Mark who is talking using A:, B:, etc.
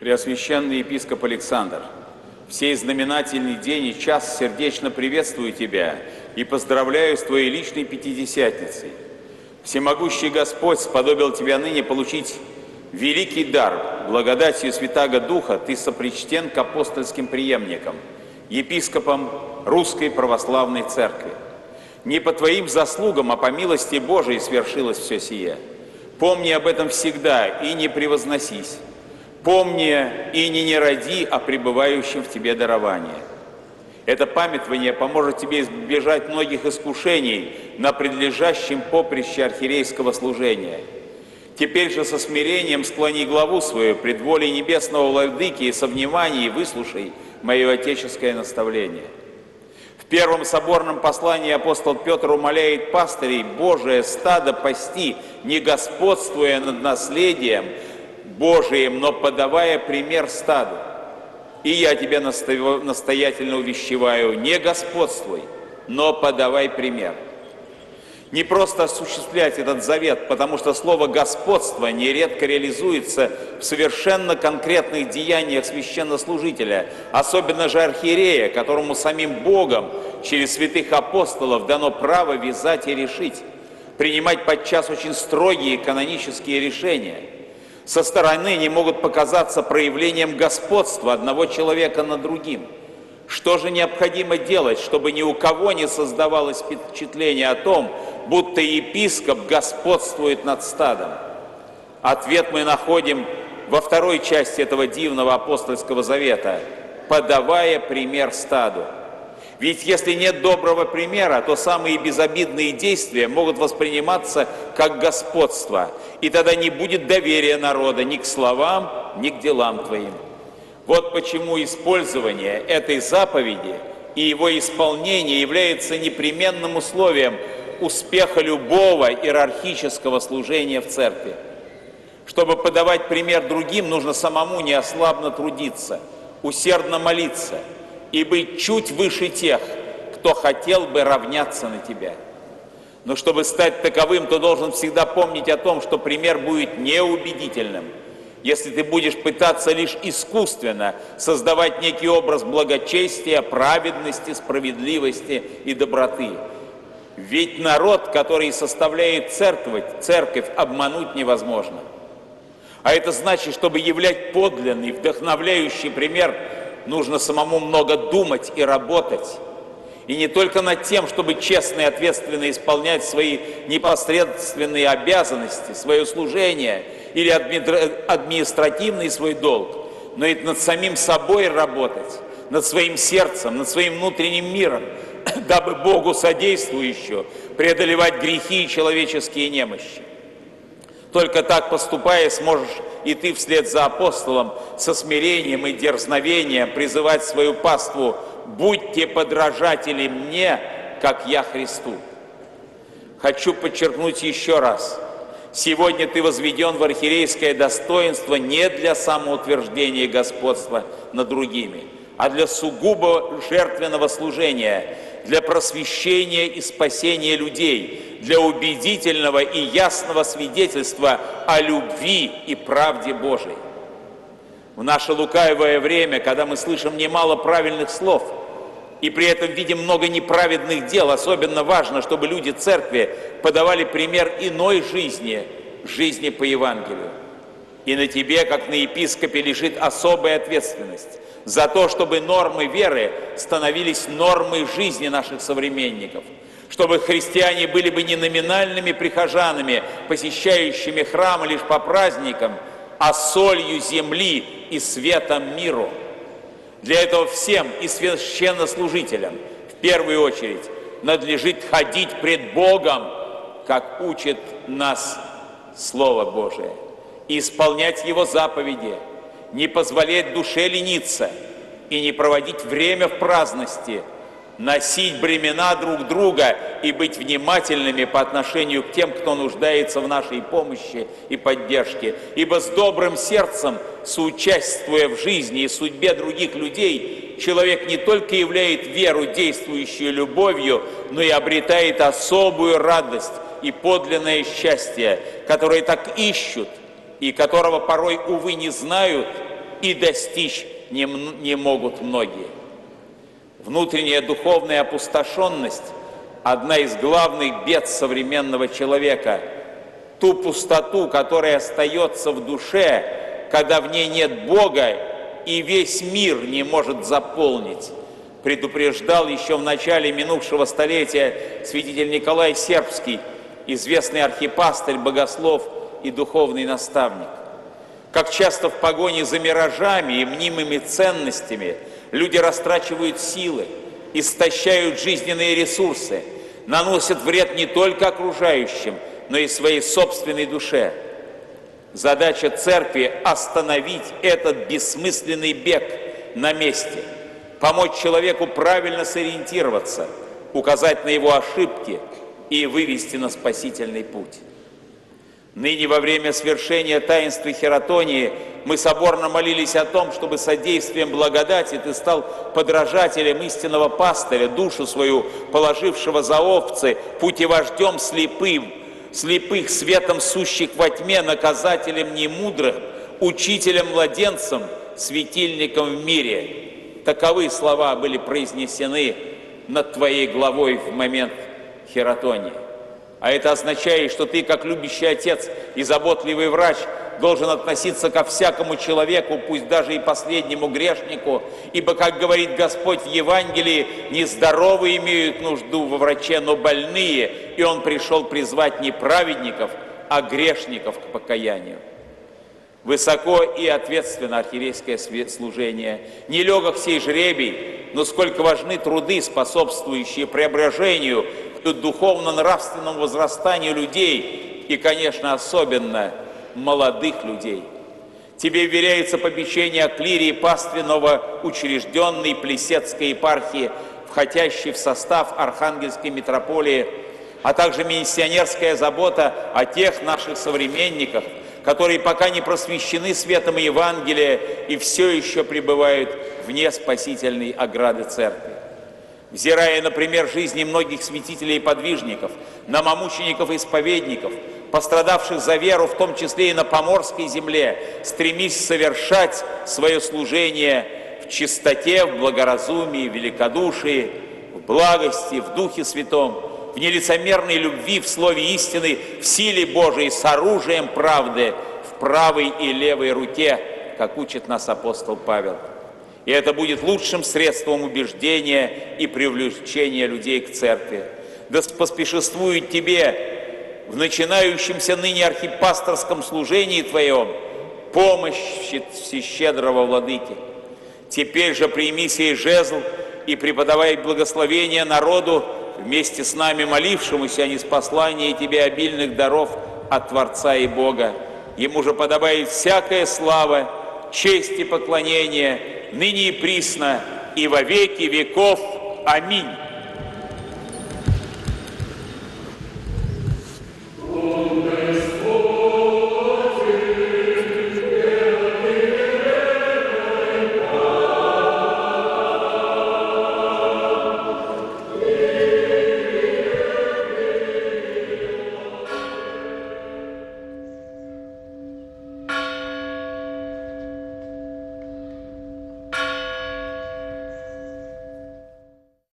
A: Преосвященный епископ Александр, в сей знаменательный день и час сердечно приветствую тебя и поздравляю с твоей личной Пятидесятницей. Всемогущий Господь сподобил тебя ныне получить великий дар. Благодатью Святаго Духа ты сопричтен к апостольским преемникам, епископам Русской Православной Церкви. Не по твоим заслугам, а по милости Божией свершилось все сие. Помни об этом всегда и не превозносись. Помни и не роди о пребывающем в тебе даровании. Это памятование поможет тебе избежать многих искушений на предлежащем поприще архиерейского служения. Теперь же со смирением склони главу свою пред волей небесного владыки и со вниманием выслушай мое отеческое наставление. В первом соборном послании апостол Петр умоляет пастырей Божие стадо пасти, не господствуя над наследием Божиим, но подавая пример стаду. И я тебя настоятельно увещеваю, не господствуй, но подавай пример. Не просто осуществлять этот завет, потому что слово «господство» нередко реализуется в совершенно конкретных деяниях священнослужителя, особенно же архиерея, которому самим Богом через святых апостолов дано право вязать и решить, принимать подчас очень строгие канонические решения. Со стороны они могут показаться проявлением господства одного человека над другим. Что же необходимо делать, чтобы ни у кого не создавалось впечатление о том, будто епископ господствует над стадом? Ответ мы находим во второй части этого дивного апостольского завета, подавая пример стаду. Ведь если нет доброго примера, то самые безобидные действия могут восприниматься как господство, и тогда не будет доверия народа ни к словам, ни к делам твоим. Вот почему использование этой заповеди и его исполнение является непременным условием успеха любого иерархического служения в церкви. Чтобы подавать пример другим, нужно самому неослабно трудиться, усердно молиться и быть чуть выше тех, кто хотел бы равняться на тебя. Но чтобы стать таковым, ты должен всегда помнить о том, что пример будет неубедительным, если ты будешь пытаться лишь искусственно создавать некий образ благочестия, праведности, справедливости и доброты. Ведь народ, который составляет церковь, обмануть невозможно. А это значит, чтобы являть подлинный, вдохновляющий пример, нужно самому много думать и работать. И не только над тем, чтобы честно и ответственно исполнять свои непосредственные обязанности, свое служение или административный свой долг, но и над самим собой работать, над своим сердцем, над своим внутренним миром, дабы Богу содействующему преодолевать грехи и человеческие немощи. Только так поступая, сможешь и ты вслед за апостолом со смирением и дерзновением призывать свою паству: «Будьте подражатели мне, как я Христу». Хочу подчеркнуть еще раз. Сегодня ты возведен в архиерейское достоинство не для самоутверждения господства над другими, а для сугубо жертвенного служения, для просвещения и спасения людей, для убедительного и ясного свидетельства о любви и правде Божией. В наше лукавое время, когда мы слышим немало правильных слов и при этом видим много неправедных дел, особенно важно, чтобы люди церкви подавали пример иной жизни, жизни по Евангелию. И на тебе, как на епископе, лежит особая ответственность за то, чтобы нормы веры становились нормой жизни наших современников, чтобы христиане были бы не номинальными прихожанами, посещающими храмы лишь по праздникам, а солью земли и светом миру. Для этого всем и священнослужителям в первую очередь надлежит ходить пред Богом, как учит нас Слово Божие, и исполнять Его заповеди, не позволять душе лениться и не проводить время в праздности, носить бремена друг друга и быть внимательными по отношению к тем, кто нуждается в нашей помощи и поддержке. Ибо с добрым сердцем, соучаствуя в жизни и судьбе других людей, человек не только являет веру, действующую любовью, но и обретает особую радость и подлинное счастье, которое так ищут и которого порой, увы, не знают и достичь не могут многие. Внутренняя духовная опустошенность – одна из главных бед современного человека. Ту пустоту, которая остается в душе, когда в ней нет Бога и весь мир не может заполнить, предупреждал еще в начале минувшего столетия святитель Николай Сербский, известный архипастырь, богослов и духовный наставник. Как часто в погоне за миражами и мнимыми ценностями люди растрачивают силы, истощают жизненные ресурсы, наносят вред не только окружающим, но и своей собственной душе. Задача церкви – остановить этот бессмысленный бег на месте, помочь человеку правильно сориентироваться, указать на его ошибки и вывести на спасительный путь. Ныне во время свершения таинства хератонии мы соборно молились о том, чтобы содействием благодати ты стал подражателем истинного пастыря, душу свою положившего за овцы, путевождем слепых светом сущих во тьме, наказателем немудрых, учителем младенцам, светильником в мире. Таковы слова были произнесены над твоей главой в момент хератонии. А это означает, что ты, как любящий отец и заботливый врач, должен относиться ко всякому человеку, пусть даже и последнему грешнику, ибо, как говорит Господь в Евангелии, не здоровые имеют нужду во враче, но больные, и Он пришел призвать не праведников, а грешников к покаянию. Высоко и ответственно архиерейское служение. Нелегок сей жребий, но сколько важны труды, способствующие преображению, духовно-нравственному возрастанию людей и, конечно, особенно молодых людей. Тебе вверяется попечение о клире и пастве новоучрежденной Плесецкой епархии, входящей в состав Архангельской митрополии, а также миссионерская забота о тех наших современниках, которые пока не просвещены светом Евангелия и все еще пребывают вне спасительной ограды церкви. Взирая, например, жизни многих святителей и подвижников, на мучеников и исповедников, пострадавших за веру, в том числе и на поморской земле, стремись совершать свое служение в чистоте, в благоразумии, в великодушии, в благости, в Духе Святом, в нелицемерной любви, в слове истины, в силе Божией, с оружием правды в правой и левой руке, как учит нас апостол Павел. И это будет лучшим средством убеждения и привлечения людей к церкви. Да поспешествует тебе в начинающемся ныне архипасторском служении твоем помощь всещедрого владыки. Теперь же прими сей жезл и преподавай благословение народу, вместе с нами молившемуся о ниспослании тебе обильных даров от Творца и Бога. Ему же подобает всякая слава, честь и поклонение, ныне и присно, и во веки веков. Аминь.